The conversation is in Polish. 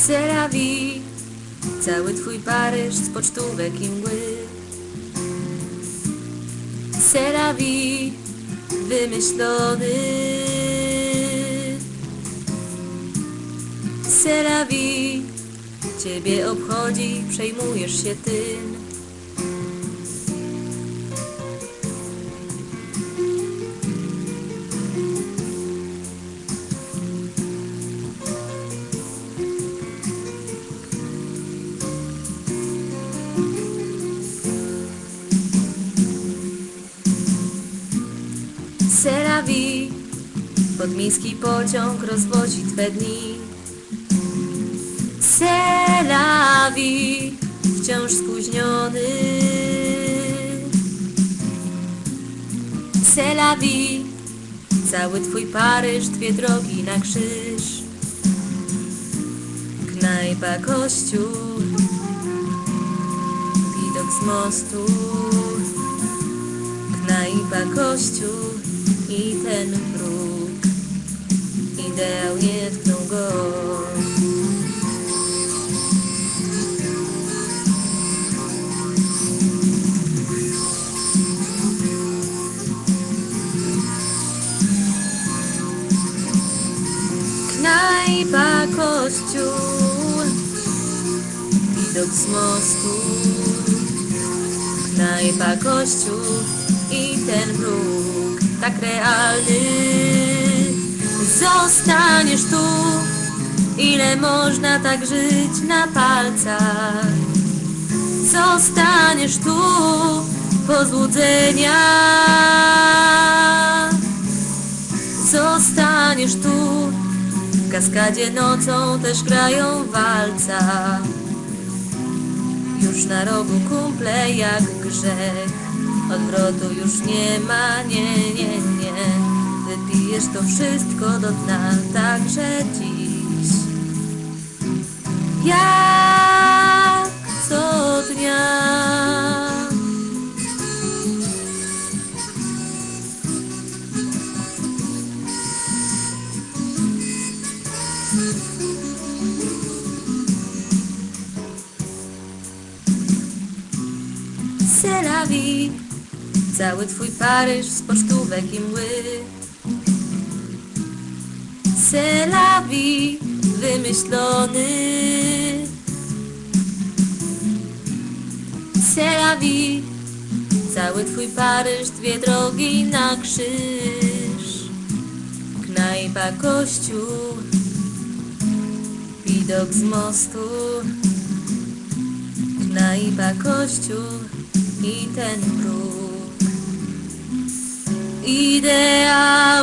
C'est la vie, cały twój Paryż z pocztówek i mgły. C'est la vie, wymyślony. C'est la vie, ciebie obchodzi, przejmujesz się tym. C'est la vie, podmiejski pociąg rozwozi twe dni. C'est la vie, wciąż spóźniony. C'est la vie, cały twój Paryż, dwie drogi na krzyż. Knajpa, kościół, widok z mostu. Knajpa, kościół i ten próg, ideał nie tknął go. Knajpa, kościół, widok z mostu. Knajpa, kościół i ten próg, tak realny. Zostaniesz tu, ile można tak żyć na palcach. Zostaniesz tu, po złudzenia. Zostaniesz tu, w kaskadzie nocą też grają walca. Już na rogu kumple jak grzech, odwrotu już nie ma, nie, nie, nie. Wypijesz to wszystko do dna, także dziś. Jak co dnia. C'est la vie, cały twój Paryż z pocztówek i mgły. C'est la vie, wymyślony. C'est la vie, cały twój Paryż, dwie drogi na krzyż. Knajpa, kościół, widok z mostu. Knajpa, kościół i ten próg, ideał